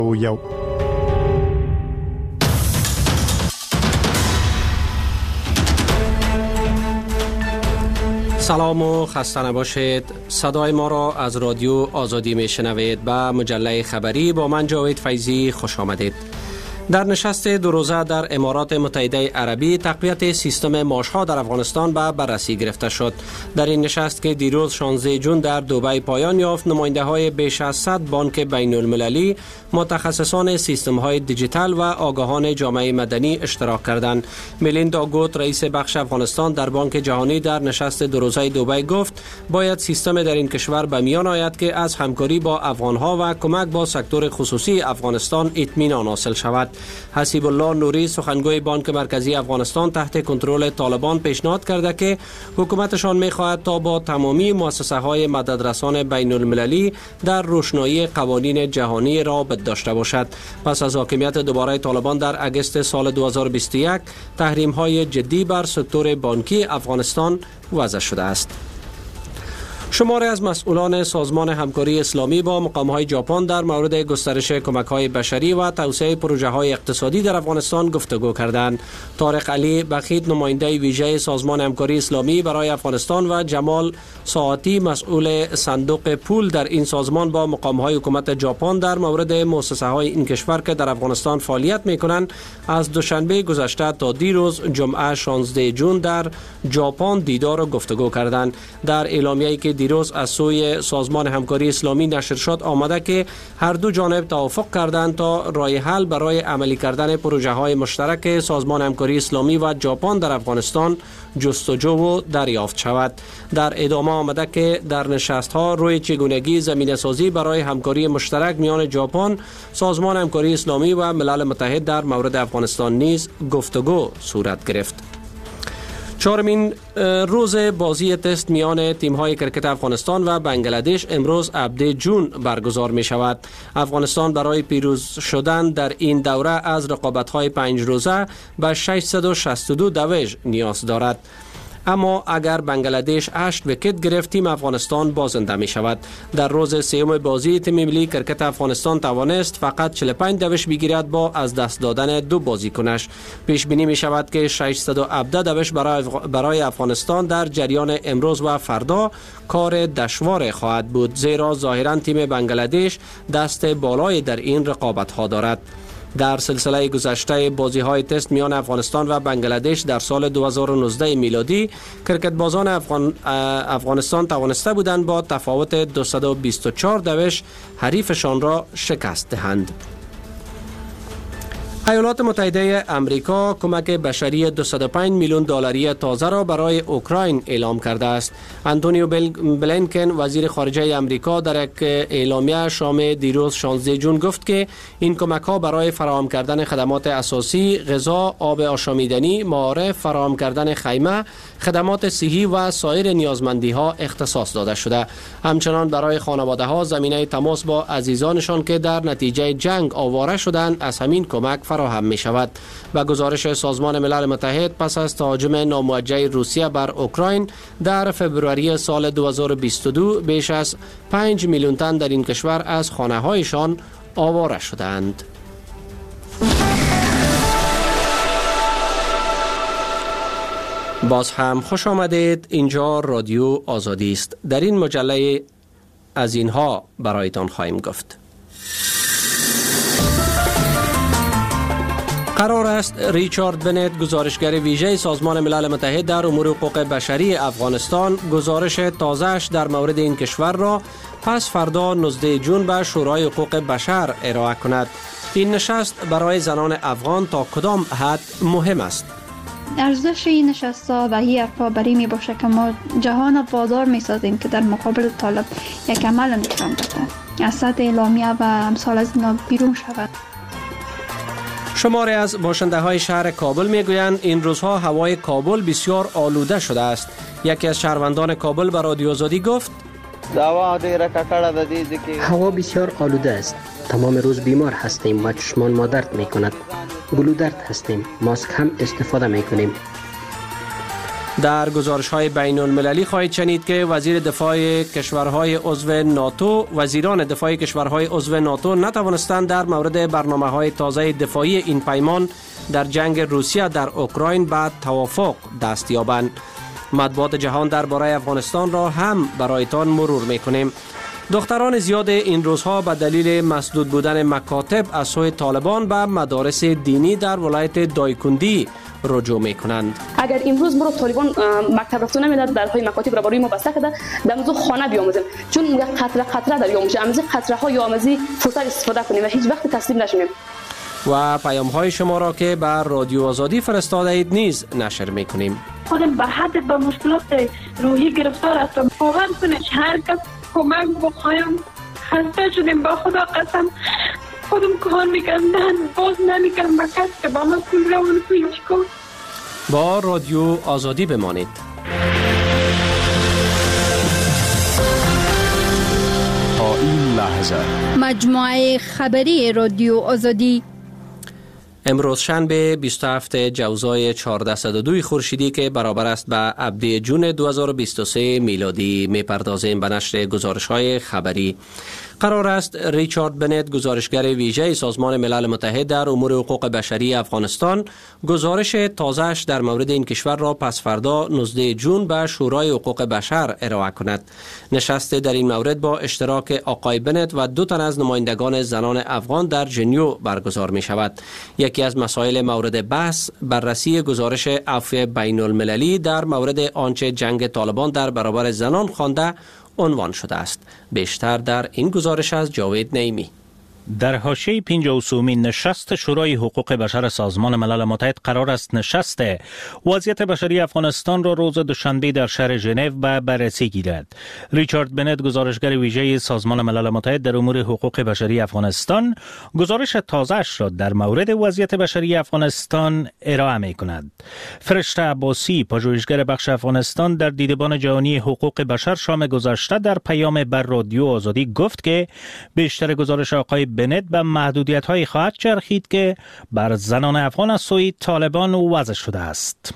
سلام و خسته نباشید. صدای ما را از رادیو آزادی میشنوید. به مجله خبری با من جاوید فیضی خوش آمدید. در نشست دو روزه در امارات متحده عربی تقویت سیستم معاش‌ها در افغانستان به بررسی گرفته شد. در این نشست که دیروز 16 جون در دبی پایان یافت، نماینده‌های بیش از 100 بانک بین المللی، متخصصان سیستم‌های دیجیتال و آگاهان جامعه مدنی اشتراک کردند. میلیندا گوت، رئیس بخش افغانستان در بانک جهانی، در نشست دو روزه دبی گفت باید سیستم در این کشور به میان آید که از همکاری با افغان‌ها و کمک با سکتور خصوصی افغانستان اطمینان حاصل شود. حسیب الله نوری، سخنگوی بانک مرکزی افغانستان، تحت کنترل طالبان پیشنهاد کرده که حکومتشان می‌خواهد تا با تمامی مؤسسه‌های مددرسان بین المللی در روشنایی قوانین جهانی رابط داشته باشد. پس از حاکمیت دوباره طالبان در اگست سال 2021 تحریم‌های جدی بر سکتور بانکی افغانستان وضع شده است. شماری از مسئولان سازمان همکاری اسلامی با مقام‌های ژاپن در مورد گسترش کمک‌های بشری و توسعه پروژه‌های اقتصادی در افغانستان گفتگو کردند. طارق علی بخیت، نماینده ویژه سازمان همکاری اسلامی برای افغانستان، و جمال ساعتی، مسئول صندوق پول در این سازمان، با مقام‌های حکومت ژاپن در مورد مؤسسه‌های این کشور که در افغانستان فعالیت می‌کنند از دوشنبه گذشته تا دیروز جمعه 16 جون در ژاپن دیدار و گفتگو کردند. در اعلامیه‌ای که دیروز از سوی سازمان همکاری اسلامی نشر شد آمده که هر دو جانب توافق کردند تا راه حل برای عملی کردن پروژه‌های مشترک سازمان همکاری اسلامی و ژاپن در افغانستان جستجو و دریافت شود. در ادامه آمده که در نشست‌ها روی چگونگی زمینه‌سازی برای همکاری مشترک میان ژاپن، سازمان همکاری اسلامی و ملل متحد در مورد افغانستان نیز گفتگو صورت گرفت. چهارمین روز بازی تست میان تیم‌های کرکت افغانستان و بنگلادش امروز 17 جون برگزار می شود. افغانستان برای پیروز شدن در این دوره از رقابت‌های 5 روزه به 662 دویژ نیاز دارد. اما اگر بنگلادش 8 ویکت گرفت، تیم افغانستان بازنده می شود. در روز سوم بازی تیم ملی کرکت افغانستان توانست فقط 45 دویژ بگیرد با از دست دادن 2 بازیکنش. پیش بینی می شود که 617 دویژ برای افغانستان در جریان امروز و فردا کار دشوار خواهد بود، زیرا ظاهرا تیم بنگلادش دست بالای در این رقابت ها دارد. در سلسله گذشته بازی‌های تست میان افغانستان و بنگلادش در سال 2019 میلادی، کرکتبازان افغانستان توانسته بودند با تفاوت 224 دویژ حریفشان را شکست دهند. ایالات متحده آمریکا کمک بشری 205 میلیون دلاری تازه را برای اوکراین اعلام کرده است. آنتونیو بلینکن، وزیر خارجه آمریکا، در یک اعلامیه شام دیروز 16 جون گفت که این کمک ها برای فراهم کردن خدمات اساسی، غذا، آب آشامیدنی، معارف، فراهم کردن خیمه، خدمات صحی و سایر نیازمندی ها اختصاص داده شده. همچنان برای خانواده ها زمینه تماس با عزیزانشان که در نتیجه جنگ آواره شدند از همین کمک فراهم می شود. به گزارش سازمان ملل متحد، پس از تهاجم ناموجه روسیه بر اوکراین در فبروری سال 2022 بیش از 5 میلیون تن در این کشور از خانه هایشان آواره شدند. باز هم خوش آمدید. اینجا رادیو آزادی است. در این مجله از اینها برایتان خواهیم گفت. قرار است ریچارد بنت، گزارشگر ویژه سازمان ملل متحد در امور حقوق بشری افغانستان، گزارش تازه‌اش در مورد این کشور را پس فردا 19 جون به شورای حقوق بشر ارائه کند. این نشست برای زنان افغان تا کدام حد مهم است؟ ارزش این نشست‌ها و این حرفا بری می باشه که ما جهان وادار می سازیم که در مقابل طالب یک عمل نشان بده، از سطح اعلامیه و امثال از اینا بیرون شود. شماری از باشنده های شهر کابل می گویند این روزها هوای کابل بسیار آلوده شده است. یکی از شهروندان کابل به رادیو آزادی گفت هوا بسیار آلوده است. تمام روز بیمار هستیم و چشمان ما درد می کند. گلودرد هستیم. ماسک هم استفاده می کنیم. در گزارش‌های بین‌المللی خواهید شنید که وزیران دفاع کشورهای عضو ناتو نتوانستند در مورد برنامه‌های تازه دفاعی این پیمان در جنگ روسیه در اوکراین به توافق دست یابند. مطبوعات جهان درباره افغانستان را هم برایتان مرور می‌کنیم. دختران زیاد این روزها به دلیل مسدود بودن مکاتب از سوی طالبان به مدارس دینی در ولایت دایکندی رجوع میکنند. اگر امروز ما رو طالبان مکتب رفتن نمیداد، درهای مکاتب را برای ما بسته کرده، در موضوع خانه بیاموزیم، چون یک قطره در یاموزه، امروز قطره ها یا امروز فرصت استفاده کنیم و هیچ وقت تسلیم نشیم. و پیام های شما را که بر رادیو آزادی فرستاده اید نیز نشر میکنیم. خودم به حد به مشکلات روحی گرفتار هستم. باور کنید هر کس کمک بخوایم خسته شدیم، با خدا قسم خودم کار میکنم، باز نمیکنم با کس که با من کل روان پیش کن. با رادیو آزادی بمانید. تا این لحظه مجموعه خبری رادیو آزادی امروز شنبه 27 جوزای 1402 خورشیدی که برابر است به 7 جون 2023 میلادی میپردازیم به نشر گزارش‌های خبری. قرار است ریچارد بنت، گزارشگر ویژه سازمان ملل متحد در امور حقوق بشری افغانستان، گزارش تازه‌اش در مورد این کشور را پس فردا 19 جون به شورای حقوق بشر ارائه کند. نشست در این مورد با اشتراک آقای بنت و 2 تن از نمایندگان زنان افغان در ژنو برگزار می شود. یکی از مسائل مورد بحث بررسی گزارش عفو بین المللی در مورد آنچه جنگ طالبان در برابر زنان خوانده عنوان شده است. بیشتر در این گزارش از جاوید نعیمی. در حاشیه 53مین نشست شورای حقوق بشر سازمان ملل متحد قرار است نشست وضعیت بشری افغانستان را روز دوشنبه در شهر ژنو به بررسی گیرد. ریچارد بنت، گزارشگر ویژه سازمان ملل متحد در امور حقوق بشری افغانستان، گزارش تازه‌اش را در مورد وضعیت بشری افغانستان ارائه می‌کند. فرشته عباسی، پژوهشگر بخش افغانستان در دیدبان جهانی حقوق بشر شام گذشته در پیام بر رادیو آزادی گفت که بیشتر گزارش آقای بنت به محدودیت‌های خواهد چرخید که بر زنان افغان از سوی طالبان وضع شده است.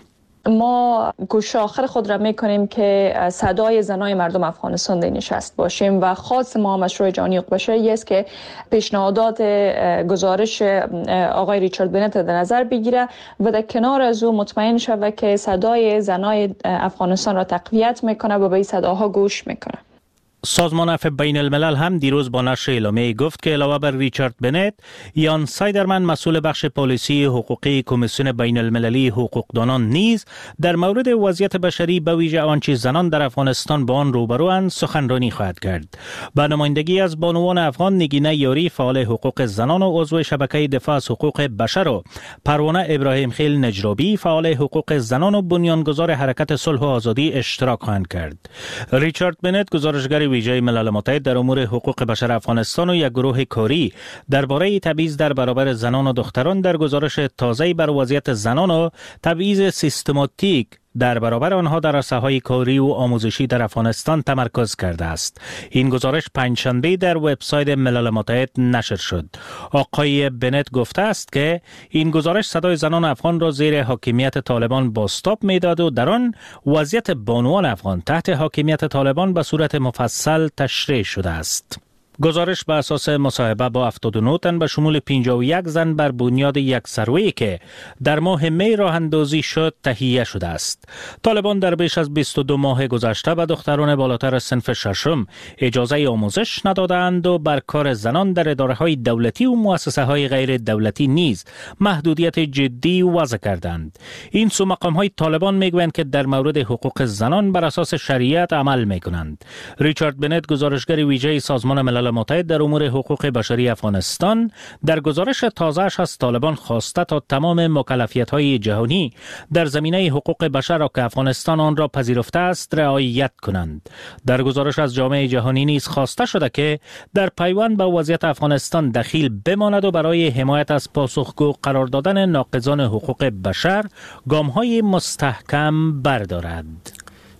ما گوش آخر خود را میکنیم که صدای زنای مردم افغانستان در نشست باشیم و خاص ما مشروع جهانی حقوق بشری است که پیشنهادات گزارش آقای ریچارد بنت در نظر بگیره و در کنار از او مطمئن شود که صدای زنای افغانستان را تقویت میکنه و به این صداها گوش میکنه. سازمان عفو بین الملل هم دیروز با نشر اعلامیه گفت که علاوه بر ریچارد بنت، یان سایدرمن، مسئول بخش پالیسی حقوقی کمیسیون بین المللی حقوقدانان نیز در مورد وضعیت بشری به ویژه آنچه زنان در افغانستان با آن روبروند سخنرانی خواهد کرد. با نمایندگی از بانوان افغان نگینه یاری، فعال حقوق زنان و عضو شبکه دفاع از حقوق بشر، و پروانه ابراهیم خیل نجرابی، فعال حقوق زنان و بنیانگذار حرکت صلح و آزادی اشتراک خواهند کرد. ریچارد بنت، گزارشگر ویژه ملل متحد در امور حقوق بشر افغانستان و یک گروه کاری درباره تبعیض در برابر زنان و دختران در گزارش تازه‌ای بر وضعیت زنان و تبعیض سیستماتیک در برابر آنها در عرصه‌های کاری و آموزشی در افغانستان تمرکز کرده است. این گزارش پنجشنبه در وبسایت ملل متحد نشر شد. آقای بنت گفته است که این گزارش صدای زنان افغان را زیر حاکمیت طالبان بازتاب می‌داد و در آن وضعیت بانوان افغان تحت حاکمیت طالبان به صورت مفصل تشریح شده است. گزارش بر اساس مصاحبه با 79 تن به شمول 51 زن بر بنیاد یک سروی که در ماه می راه اندازی شد تهیه شده است. طالبان در بیش از 22 ماه گذشته به دختران بالاتر صنف ششم اجازه آموزش ندادند و بر کار زنان در اداره‌های دولتی و مؤسسه‌های غیر دولتی نیز محدودیت جدی وضع کردند. این سو مقام‌های طالبان میگویند که در مورد حقوق زنان بر اساس شریعت عمل می‌کنند. ریچارد بنت، گزارشگر ویژه سازمان ملل متحد در امور حقوق بشری افغانستان، در گزارش تازه‌اش از طالبان خواسته تا تمام مکلفیت‌های جهانی در زمینه حقوق بشر را که افغانستان آن را پذیرفته است رعایت کنند. در گزارش از جامعه جهانی نیز خواسته شده که در پیوند با وضعیت افغانستان دخیل بماند و برای حمایت از پاسخگو قرار دادن ناقضان حقوق بشر گام‌های مستحکم بردارد.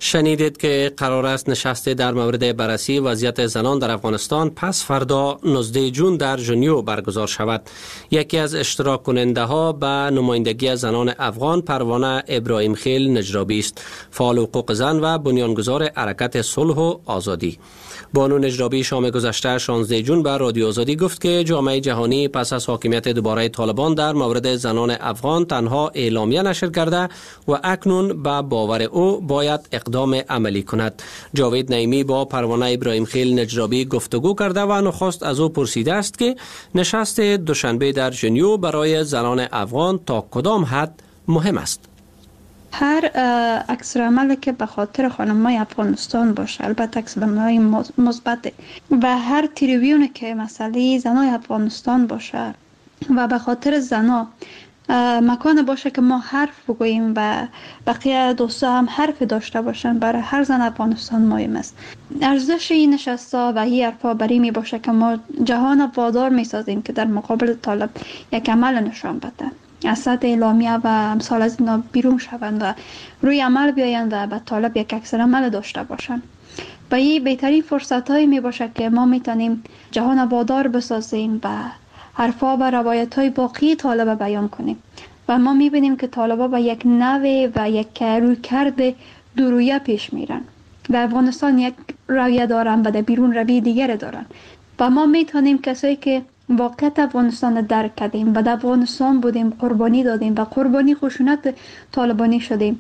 شنیدید که قرار است نشست در مورد بررسی وضعیت زنان در افغانستان پس فردا 19 جون در ژنو برگزار شود. یکی از اشتراک کننده ها به نمایندگی زنان افغان پروانه ابراهیم خیل نجرابی است، فعال حقوق زن و بنیانگذار حرکت صلح و آزادی. بانو نجرابی شام گذشته 16 جون به رادیو آزادی گفت که جامعه جهانی پس از حاکمیت دوباره طالبان در مورد زنان افغان تنها اعلامیه نشر کرده و اکنون به باور او باید اقدام عملی کند. جاوید نعیمی با پروانه ابراهیم خیل نجرابی گفتگو کرده و نخست از او پرسیده است که نشست دوشنبه در ژنو برای زنان افغان تا کدام حد مهم است. هر عکس العملی که به خاطر خانم‌های افغانستان باشه، البته عکس العمل‌های مثبت، و هر تریبیونی که مسئله زنای افغانستان باشه و به خاطر زنا مکان باشه که ما حرف بگوییم و بقیه دوستا هم حرف داشته باشن، برای هر زن افغانستان مهم است. ارزش این نشستا و این حرفا برای می باشه که ما جهان وادار می سازیم که در مقابل طالب یک عمل نشان بده، از سطح اعلامیه و امثال از اینا بیرون شوند و روی عمل بیایند و به طالب یک عکس العمل داشته باشند. و این بهترین فرصت هایی می باشه که ما می تونیم جهان وادار بسازیم و حرفا و روایت های باقی طالب بیان کنیم. و ما می بینیم که طالبا به یک نوع و یک رویکرد دورویه پیش میرن. در افغانستان یک رویه دارن و در بیرون رویه دیگر دارن. و ما می تونیم کسایی که واقعیت افغانستان درک کردیم و در افغانستان بودیم، قربانی دادیم و قربانی خشونت طالبانی شدیم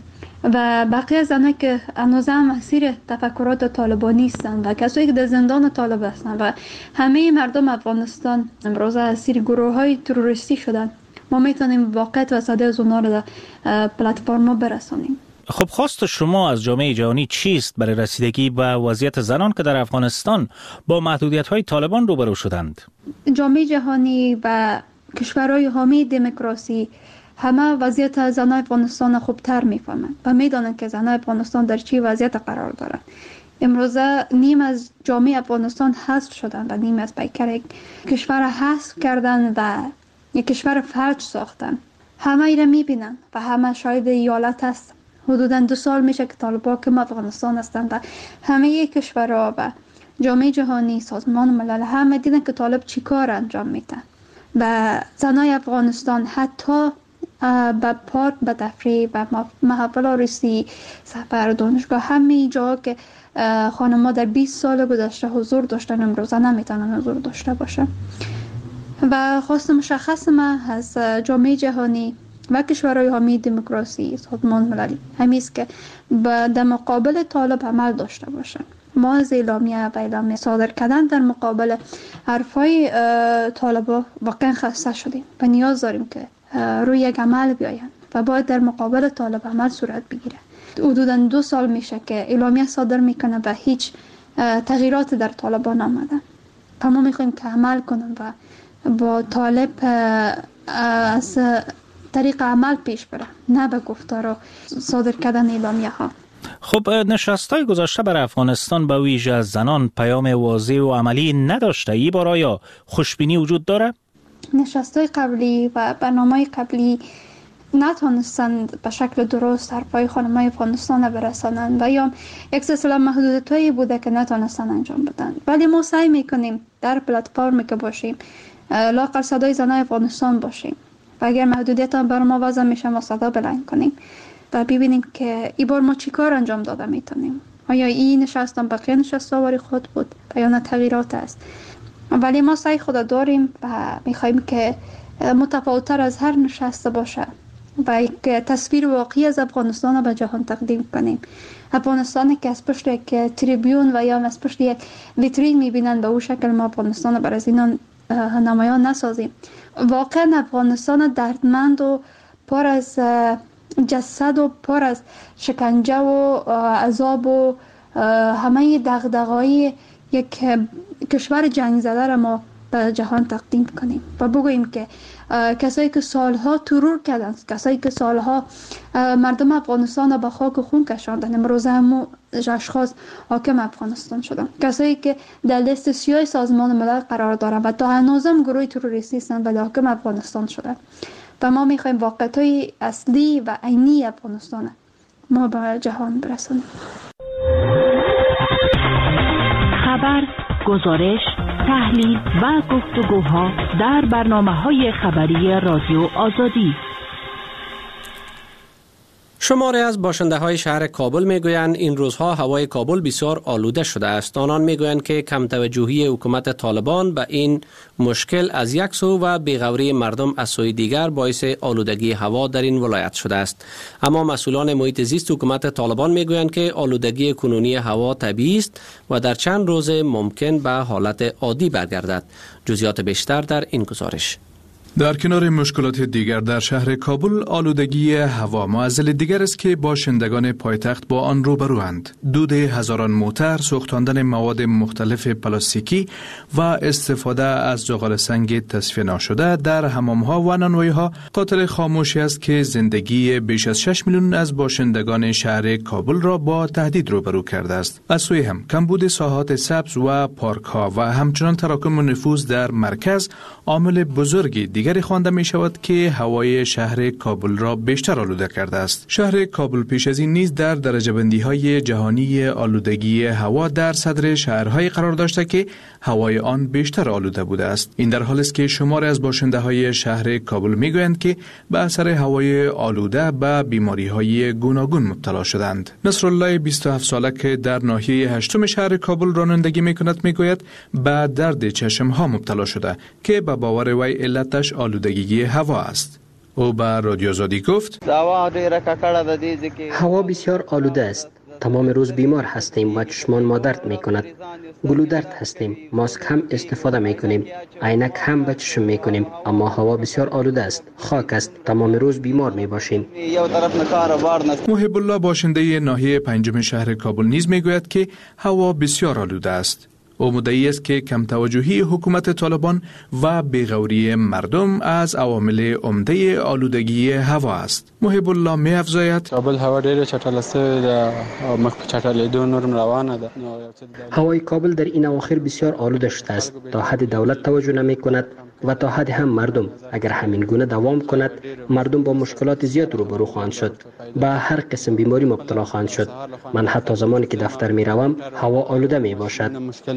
و بقیه زنایی که هنوز هم اسیر تفکرات طالبانی هستند و کسایی که در زندان طالب هستند و همه مردم افغانستان امروز اسیر گروه‌های تروریستی شدند، ما میتونیم واقعیت و صدای از اونها رو در پلتفرم برسانیم. خب خواست شما از جامعه جهانی چیست برای رسیدگی به وضعیت زنان که در افغانستان با محدودیت‌های طالبان روبرو شدند؟ جامعه جهانی و کشورهای حامی دموکراسی همه وضعیت زنان افغانستان خوبتر میفهمند و میدانند که زنان افغانستان در چه وضعیت قرار دارند. امروزه نیم از جامعه افغانستان حذف شدند و نیم از پیکر یک کشور حذف کردند و یک کشور فلج ساختند. همه ایره میبینند و همه شاهد ایالت هست. حدوداً 2 سال میشه که طالبان که افغانستان هستند و همه کشورها و جامعه جهانی، سازمان ملل همه دیدن که طالب چی کار انجام میدن و زنای افغانستان حتی به پارک، به تفریح، به محفل عروسی، سفر، دانشگاه، همه جا که خانم‌ها در 20 سال گذشته حضور داشتن امروزه نمیتونن حضور داشته باشن. و خواست مشخص ما از جامعه جهانی و کشورهای حامی دموکراسی، سازمان ملل همین است که در مقابل طالب عمل داشته باشن. ما از اعلامیه و اعلامیه صادر کردن در مقابل حرفای طالبا واقعا خسته شدیم و نیاز داریم که روی یک عمل بیاین و باید در مقابل طالب عمل صورت بگیره. حدوداً 2 سال میشه که اعلامیه صادر میکنه و هیچ تغییرات در طالبان آمده. ما میخوایم که عمل کنن و با طالب از طریق عمل پیش بره، نه به گفتار و صادر کردن اعلامیه ها. خب نشست‌های گذشته بر افغانستان به ویژه از زنان پیام واضح و عملی نداشته. این بار آیا خوشبینی وجود داره؟ نشست‌های قبلی و برنامه‌های قبلی نتونستند به شکل درست حرفای خانم‌های افغانستان برسانند و یا یک سلسله محدودیت‌هایی بوده که نتونستند انجام بدن. ولی ما سعی می‌کنیم در پلتفرمی که باشیم لااقل صدای زنای افغانستان باشیم و اگر محدودیت بر ما وضع میشه ما صدا بلند کنیم و ببینیم که این بار ما چی کار انجام داده میتونیم. آیا این نشست هم بقیه نشست آوری خود بود یا نه تغییرات است. ولی ما سعی خود داریم و میخواییم که متفاوت‌تر از هر نشست باشه و یک تصویر واقعی از افغانستان به جهان تقدیم کنیم. افغانستان که از پشت یک تریبیون و یا از پشت یک ویترین میبینن به اون شکل ما افغانستان بر از اینا نمایان نسازیم. واقعا افغانستان دردمند و پر از جسد و پر از شکنجه و عذاب و همه دغدغه‌های یک کشور جنگ زده را ما به جهان تقدیم کنیم و بگوییم که کسایی که سالها ترور کردند، کسایی که سالها مردم افغانستان را به خاک و خون کشاندند، امروز هم اشخاص حاکم افغانستان شدند، کسایی که در لیست سیاه سازمان ملل قرار دارند و تا هنوزم گروه تروریستی هستند ولی حاکم افغانستان شدند. و ما میخوایم واقعیت‌های اصلی و عینی افغانستان ما به جهان برسانیم. خبر، گزارش، تحلیل و گفتگوها در برنامه‌های خبری رادیو آزادی. شماری از باشنده‌های شهر کابل میگویند این روزها هوای کابل بسیار آلوده شده است. آنان میگویند که کم توجهی حکومت طالبان به این مشکل از یک سو و بی‌غوری مردم از سوی دیگر باعث آلودگی هوا در این ولایت شده است. اما مسئولان محیط زیست حکومت طالبان میگویند که آلودگی کنونی هوا طبیعی است و در چند روز ممکن به حالت عادی برگردد. جزئیات بیشتر در این گزارش. در کنار مشکلات دیگر در شهر کابل، آلودگی هوا معضل دیگر است که باشندگان پایتخت با آن روبروند. دود هزاران موتر، سوختاندن مواد مختلف پلاستیکی و استفاده از زغال سنگ تصفیه نشده در حمام‌ها و نانوایی‌ها قاتل خاموشی است که زندگی بیش از 6 میلیون از باشندگان شهر کابل را با تهدید روبرو کرده است. از سوی هم کمبود ساحات سبز و پارک‌ها و همچنان تراکم نفوذ در مرکز عامل بزرگی دیگری خوانده می شود که هوای شهر کابل را بیشتر آلوده کرده است. شهر کابل پیش از این نیز در درجه بندی های جهانی آلودگی هوا در صدر شهرهای قرار داشته که هوای آن بیشتر آلوده بوده است. این در حالی است که شمار از باشنده های شهر کابل می گویند که به اثر هوای آلوده به بیماری های گوناگون مبتلا شدند. نصرالله 27 ساله که در ناحیه 8 شهر کابل رانندگی می کند می گوید به درد چشم ها مبتلا شده که به باور وی علتش آلودگی هوا است. او به رادیو آزادی گفت هوا بسیار آلوده است. تمام روز بیمار هستیم و چشمان ما درد می کند. گلودرد هستیم. ماسک هم استفاده می کنیم. عینک هم به چشم می کنیم. اما هوا بسیار آلوده است. خاک است. تمام روز بیمار می باشیم. محب الله باشنده ناحیه 5 شهر کابل نیز می گوید که هوا بسیار آلوده است. او مدعی است که کم توجهی حکومت طالبان و بی‌غوری مردم از عوامل عمده آلودگی هوا است. محب الله می افزاید کابل هوا ډیره چټل است، مخ په چټلېدو نورم روانه ده. هوای کابل در این اواخر بسیار آلوده شده است. تا حد دولت توجه نمی کند و تا حد هم مردم. اگر همین گونه دوام کند مردم با مشکلات زیاد روبرو خواهند شد. با هر قسم بیماری مبتلا خواهند شد. من حتی زمانی که دفتر می روم هوا آلوده می باشد.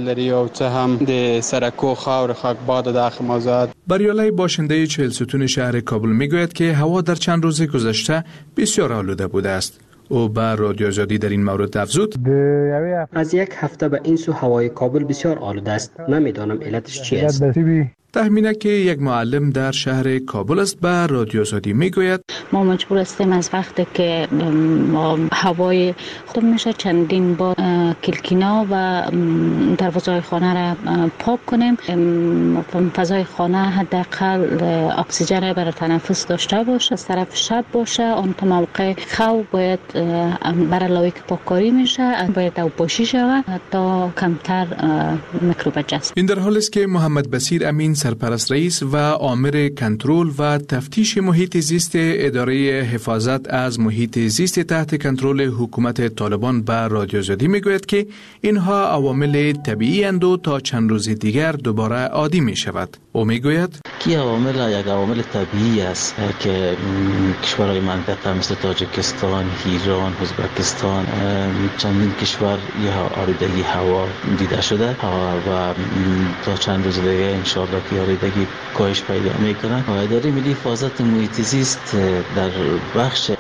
بریالای باشنده 40 ستون شهر کابل می گوید که هوا در چند روز گذشته بسیار آلوده بوده است. او به رادیو آزادی در این مورد افزود از یک هفته به این سو هوای کابل بسیار آلوده است. نمیدانم علتش چی است. تخمینه که یک معلم در شهر کابل است به رادیو آزادی میگوید ما مجبور هستیم از وقتی که هوای خوب میشه چندین بار کلکینا و دروازه‌های خانه را پاک کنیم. فضای خانه حداقل اکسیژن برای تنفس داشته باشه. از طرف شب باشه اون موقع خو باید برای لایک پاککاری میشه باید او پاشی شود تا کمتر میکروب جذب. این در حالی است که محمد بصیر امین سرپرست رئیس و آمر کنترل و تفتیش محیط زیست اداره حفاظت از محیط زیست تحت کنترل حکومت طالبان به رادیو آزادی میگوید که اینها عوامل طبیعی اند و تا چند روز دیگر دوباره عادی می شود. او میگوید کی عوامل یک عوامل طبیعی است که کشورهای منطقه مثل تاجیکستان، ایران، ازبکستان چندین کشور یا آلودگی هوا دیده شده و تا چند روز دیگه انشاءالله که آلودگی کاهش پیدا میکنه. اداره ملی حفاظت محیط زیست در بخش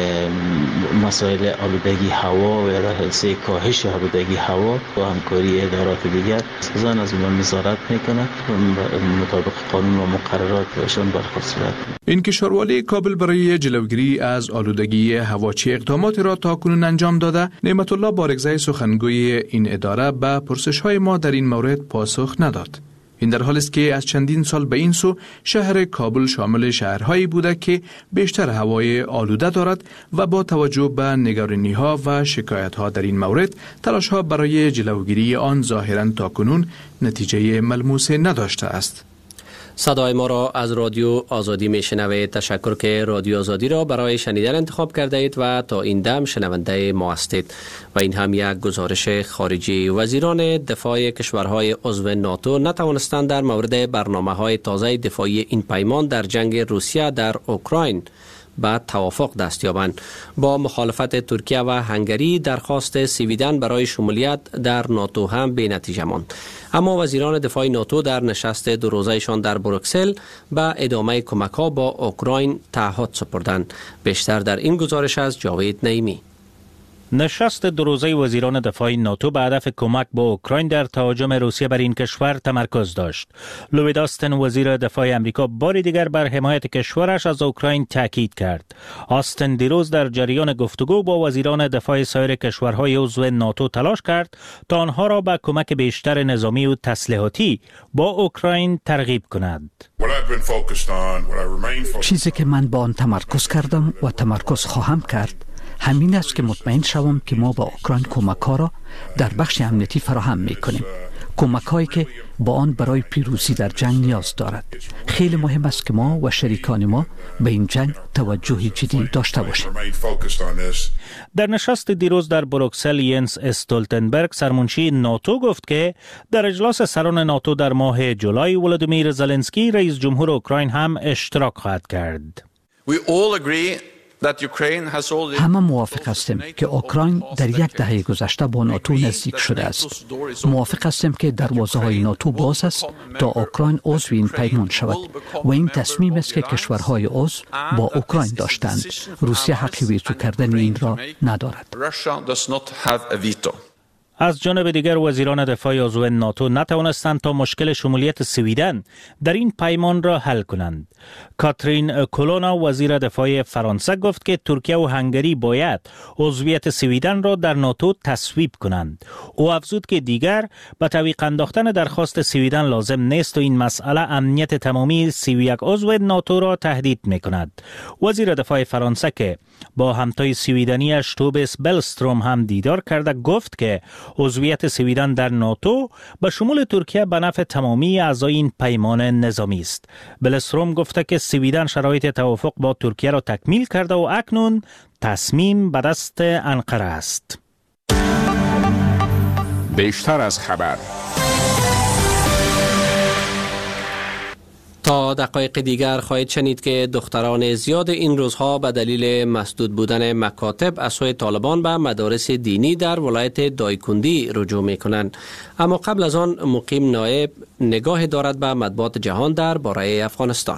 مسائل آلودگی هوا و در حوزه کاهش آلودگی هوا با همکاری ادارات دیگر سازمان از اون نظارت میکنه مطابق قانون و مقررات بهشون برخورد صورت. این کشوروالی کابل برای جلوگیری از آلودگی هوا چه اقداماتی را تاکنون انجام داده؟ نعمت الله بارگزای سخنگوی این اداره به پرسش‌های ما در این مورد پاسخ نداد. این در حالی است که از چندین سال به این سو شهر کابل شامل شهرهایی بوده که بیشتر هوای آلوده دارد و با توجه به نگرانی‌ها و شکایت‌ها در این مورد تلاش‌ها برای جلوگیری آن ظاهراً تاکنون نتیجه ملموسی نداشته است. صدای ما را از رادیو آزادی میشنوید. تشکر که رادیو آزادی را برای شنیدن انتخاب کرده اید و تا این دم شنونده ما هستید. و این هم یک گزارش خارجی. وزیران دفاع کشورهای عضو ناتو نتوانستند در مورد برنامه‌های تازه دفاعی این پیمان در جنگ روسیه در اوکراین به توافق دست یابند. با مخالفت ترکیه و هنگری درخواست سویدن برای شمولیت در ناتو هم به نتیجه ماند. اما وزیران دفاع ناتو در نشست دو روزه‌شان در بروکسل به ادامه کمک‌ها با اوکراین تعهد سپردند. بیشتر در این گزارش از جاوید نعیمی. نشست دو روزه وزیران دفاع ناتو به هدف کمک با اوکراین در تهاجم روسیه بر این کشور تمرکز داشت. لوید آستن وزیر دفاع امریکا بار دیگر بر حمایت کشورش از اوکراین تاکید کرد. آستن دیروز در جریان گفتگو با وزیران دفاع سایر کشورهای عضو ناتو تلاش کرد تا آنها را به کمک بیشتر نظامی و تسلیحاتی با اوکراین ترغیب کند. چیزی که من با آن تمرکز کردم و تمرکز خواهم کرد همین است که مطمئن شوم که ما با اوکراین کمک‌ها را در بخش امنیتی فراهم می‌کنیم. کمک‌هایی که با آن برای پیروزی در جنگ نیاز دارد. خیلی مهم است که ما و شریکان ما به این جنگ توجه جدی داشته باشیم. در نشست دیروز در بروکسل ینس استولتنبرگ سرمنشی ناتو گفت که در اجلاس سران ناتو در ماه جولای ولادیمیر زلنسکی رئیس جمهور اوکراین هم اشتراک خواهد کرد. همه موافق هستیم که اوکراین در یک دهه گذشته با ناتو نزدیک شده است. موافق هستیم که دروازه‌های ناتو باز است تا اوکراین عضو این پیمان شود و این تصمیم است که کشورهای عضو با اوکراین داشتند. روسیه حق ویتو کردن این را ندارد. از جانب دیگر وزیران دفاع عضو ناتو نتوانستند تا مشکل شمولیت سویدن در این پیمان را حل کنند. کاترین کولونا وزیر دفاع فرانسه گفت که ترکیه و هنگری باید عضویت سویدن را در ناتو تصویب کنند. او افزود که دیگر به تعویق انداختن درخواست سویدن لازم نیست و این مسئله امنیت تمامی 31 عضو ناتو را تهدید می کند. وزیر دفاع فرانسه که با همتای سویدنیش توبیس بلستروم هم دیدار کرده گفت که عضویت سویدن در ناتو به شمول ترکیه به نفع تمامی اعضای این پیمان نظامی است. بلستروم گفته که سویدن شرایط توافق با ترکیه را تکمیل کرده و اکنون تصمیم به دست انقره است. بیشتر از خبر. تا دقایق دیگر خواهید شنید که دختران زیاد این روزها به دلیل مسدود بودن مکاتب از سوی طالبان به مدارس دینی در ولایت دایکندی رجوع می کنند. اما قبل از آن مقیم نایب نگاه دارد به مطبوعات جهان در باره افغانستان.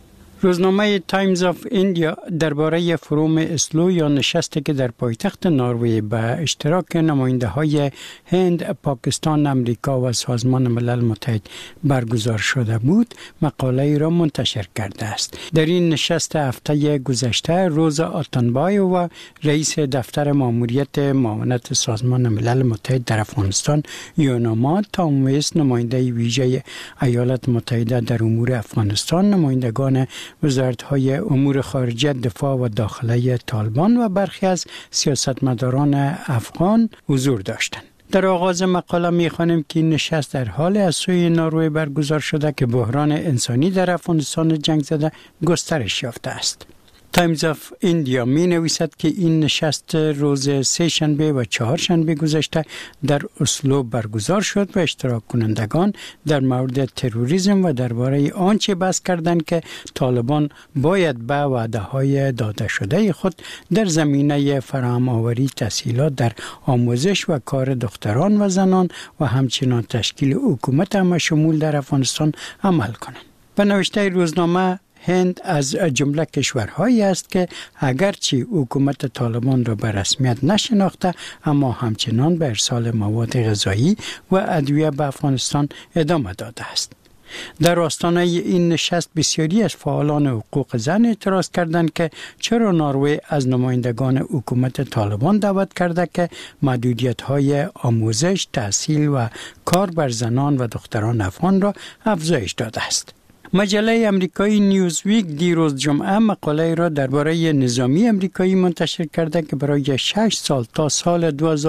روزنامه تایمز آف ایندیا درباره فروم اسلو یا نشستی که در پایتخت نروژ به اشتراک نماینده های هند، پاکستان، امریکا و سازمان ملل متحد برگزار شده بود مقاله را منتشر کرده است. در این نشست هفته گذشته روزا آتانبایووا رئیس دفتر ماموریت معاونت سازمان ملل متحد در افغانستان، یوناما تام ویس نماینده ویژه ایالات متحده در امور افغانستان، نمایندگان وزارت‌های امور خارجه، دفاع و داخله طالبان و برخی از سیاستمداران افغان حضور داشتند. در آغاز مقاله می‌خوانیم که این نشست در حال از سوی نروژ برگزار شده که بحران انسانی در افغانستان جنگ زده گسترش یافته است. تایمز آف ایندیا می نویسد که این نشست روز سه شنبه و چهار شنبه گذشته در اسلو برگزار شد و اشتراک کنندگان در مورد تروریسم و درباره آنچه بحث کردند که طالبان باید به وعده‌های داده شده خود در زمینه فراهم آوری تسهیلات در آموزش و کار دختران و زنان و همچنین تشکیل حکومت همشمول در افغانستان عمل کنند. به نوشته روزنامه هند از جمله کشورهایی است که اگرچه حکومت طالبان را به رسمیت نشناخته اما همچنان به ارسال مواد غذایی و ادویه به افغانستان ادامه داده است. در آستانه این نشست بسیاری از فعالان حقوق زن اعتراض کردند که چرا نروژ از نمایندگان حکومت طالبان دعوت کرده که محدودیت‌های آموزش، تحصیل و کار بر زنان و دختران افغان را افزایش داده است. مجله امریکایی نیوزویک دیروز جمعه مقاله را درباره نظامی امریکایی منتشر کرده که برای 6 سال تا سال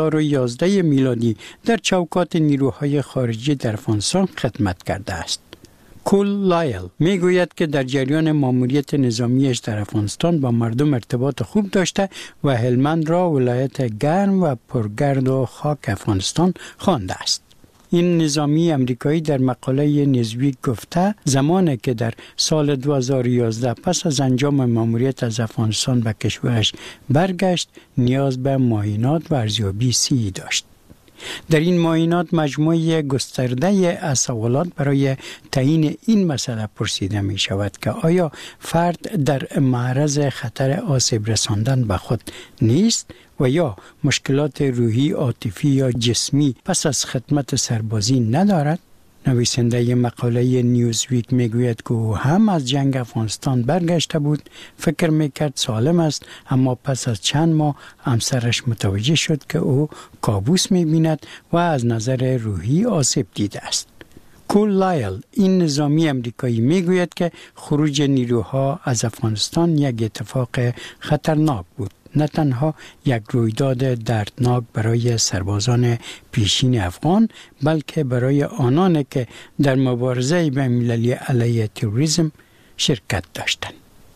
2011 میلادی در چوکات نیروهای خارجی در افغانستان خدمت کرده است. کول لایل میگوید که در جریان ماموریت نظامیش در افغانستان با مردم ارتباط خوب داشته و هلمند را ولایت گرم و پرگرد و خاک افغانستان خوانده است. این نظامی امریکایی در مقاله نیوزویک گفته زمانی که در سال 2011 پس از انجام ماموریت از افغانستان به کشورش برگشت، نیاز به معاینات و ارزیابی صحی داشت. در این معاینات مجموعه گسترده از سوالات برای تعیین این مسئله پرسیده می شود که آیا فرد در معرض خطر آسیب رساندن به خود نیست و یا مشکلات روحی، عاطفی یا جسمی پس از خدمت سربازی ندارد؟ نویسنده مقاله نیوزویک میگوید که او هم از جنگ افغانستان برگشته بود، فکر میکرد سالم است، اما پس از چند ماه همسرش متوجه شد که او کابوس میبیند و از نظر روحی آسیب دیده است. کول لایل، این نظامی امریکایی، میگوید که خروج نیروها از افغانستان یک اتفاق خطرناک بود، نه تنها یک رویداد دردناک برای سربازان پیشین افغان، بلکه برای آنانی که در مبارزه بین‌المللی علیه تروریسم شرکت داشتند.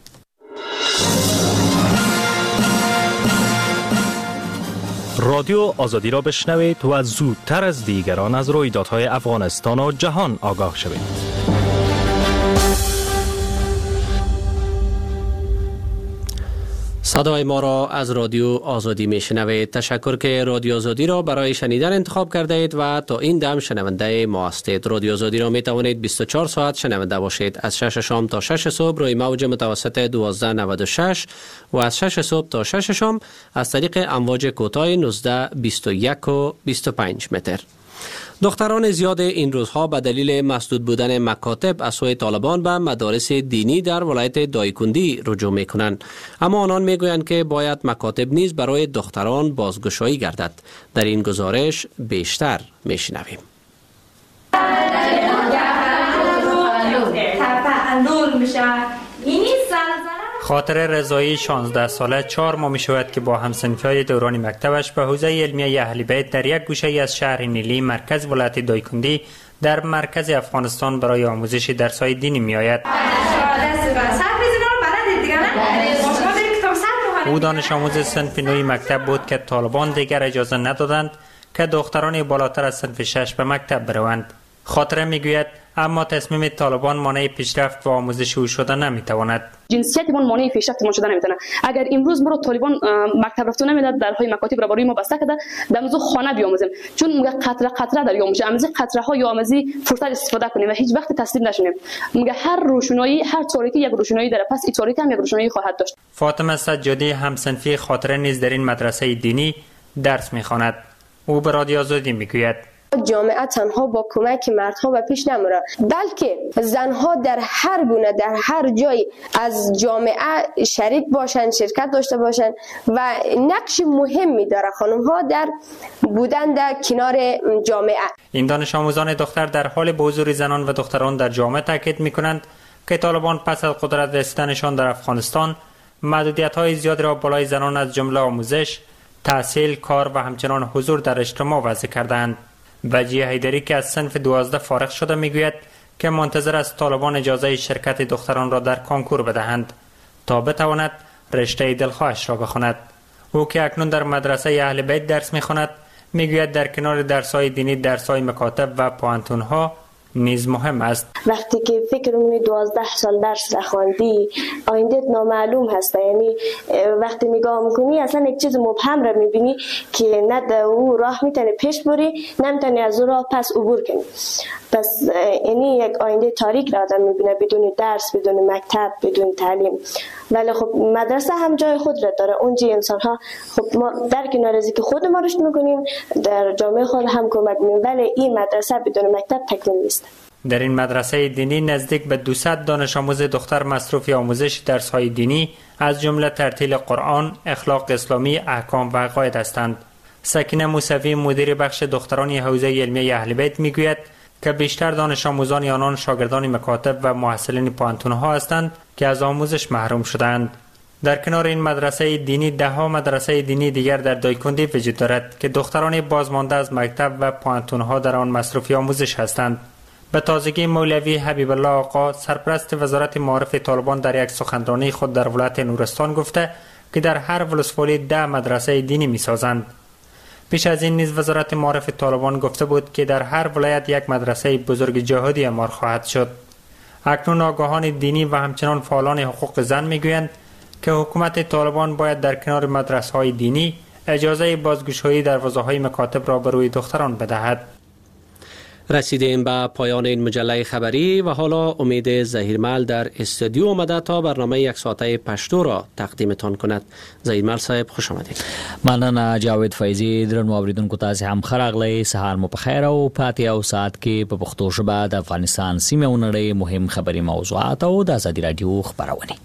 رادیو آزادی را بشنوید و زودتر از دیگران از رویدادهای افغانستان و جهان آگاه شوید. صدای ما را از رادیو آزادی می شنوید. تشکر که رادیو آزادی را برای شنیدن انتخاب کرده اید و تا این دم شنونده ما هستید. رادیو آزادی را می توانید 24 ساعت شنونده باشید. از 6 شام تا 6 صبح روی موج متوسط 1296 و از 6 صبح تا 6 شام از طریق امواج کوتاه 19، 21 و 25 متر. دختران زیاد این روزها به دلیل مسدود بودن مکاتب از سوی طالبان به مدارس دینی در ولایت دایکندی رجوع می کنند، اما آنان می گویند که باید مکاتب نیز برای دختران بازگشایی گردد. در این گزارش بیشتر می شنویم. خاطر رضایی 16 ساله 4 ماه می شود که با همسنفی‌های دوران مکتبش به حوزه علمیه اهل بیت در یک گوشه از شهر نیلی مرکز ولایت دایکندی در مرکز افغانستان برای آموزش درس‌های دینی می آید. او دانش آموز صنف 9 مکتب بود که طالبان دیگر اجازه ندادند که دختران بالاتر از صنف 6 به مکتب بروند. خاطره میگوید اما تصمیم طالبان مانع پیشرفت و آموزش او شده نمیتواند. جنسیتمون مانع پیشرفت ما شده نمیتونه. اگر امروز ما رو طالبان مکتب رفتن نمیداد، درهای مکاتب را برای ما بسته کرده، دمزو خانه بیاموزیم، چون میگه قطره قطره در یاموزه، امروز قطره ها یاموزی فرصت استفاده کنیم و هیچ وقت تسلیم نشیم. میگه هر روشنایی، هر تاریکی یک روشنایی داره، پس این تاریک هم یک روشنایی خواهد داشت. فاطمه سجادی همسنفی خاطره نیز در این مدرسه دینی درس میخواند. او به رادیو آزادی میگوید جامعه تنها با کمک مردها به پیش نمیره، بلکه زنها در هر گونه، در هر جای از جامعه شریک باشند، شرکت داشته باشند و نقش مهمی داره خانم‌ها در بودن در کنار جامعه. این دانش آموزان دختر در حال به حضور زنان و دختران در جامعه تاکید می‌کنند که طالبان پس از قدرت رسیدنشان در افغانستان محدودیت‌های زیادی را بالای زنان از جمله آموزش، تحصیل، کار و همچنان حضور در اجتماع وضع کردند. وجیه حیدری که از صنف 12 فارغ شده میگوید که منتظر از طالبان اجازه شرکت دختران را در کنکور بدهند تا بتواند رشته دلخواهش را بخواند. او که اکنون در مدرسه اهل بیت درس میخواند میگوید در کنار درس‌های دینی درس‌های مکاتب و پوانتون‌ها نیز مهم است. وقتی که فکر می‌کنی 12 سال درس رخواندی، آیندهت نامعلوم هست، یعنی وقتی نگاه می‌کنی اصلا یک چیز مبهم را می‌بینی که نه در او راه می‌تونی پیش بری، نمی‌تونی از اون راه پس عبور کنی. پس یعنی یک آینده تاریک را آدم می‌بینه بدون درس، بدون مکتب، بدون تعلیم. ولی خب مدرسه هم جای خود را داره. اونجا انسان‌ها خب ما در کنار از اینکه خود ما رشد می‌کنیم در جامعه خود هم کمک می‌کنیم، ولی این مدرسه بدون مکتب تکمیل نیست. در این مدرسه دینی نزدیک به 200 دانش آموز دختر مصروف آموزش درس‌های دینی از جمله ترتیل قرآن، اخلاق اسلامی، احکام و عقاید هستند. سکینه موسوی مدیر بخش دختران حوزه علمیه اهل بیت میگوید که بیشتر دانش آموزان آنان شاگردان مکاتب و محصلین پوانتون‌ها هستند که از آموزش محروم شدند. در کنار این مدرسه دینی 10 مدرسه دینی دیگر در دایکندی وجود دارد که دختران بازمانده از مکتب و پوانتون‌ها در آن مصروف آموزش هستند. به تازگی مولوی حبیب الله آقا سرپرست وزارت معارف طالبان در یک سخنرانی خود در ولایت نورستان گفته که در هر ولسوالی 10 مدرسه دینی می‌سازند. پیش از این نیز وزارت معارف طالبان گفته بود که در هر ولایت یک مدرسه بزرگ جهادی اعمار خواهد شد. اکنون آگاهان دینی و همچنان فعالان حقوق زن میگویند که حکومت طالبان باید در کنار مدرسه‌های دینی اجازه بازگشایی دروازه‌های مکاتب را به روی دختران بدهد. رسیدیم به پایان این مجله خبری و حالا امید ظهیرمل در استودیو آمده تا برنامه یک ساعته پشتو را تقدیمتان کند. ظهیرمل صاحب خوش آمدید. مننه جاوید فیضی. درنو اوریدونکو تاسو هم خراغلی سهار مو په خیر او پاتې او ساعت کې په پښتو ژبه د افغانستان سیمه او نړۍ مهم خبري موضوعات او د ازادي رادیو خبرونه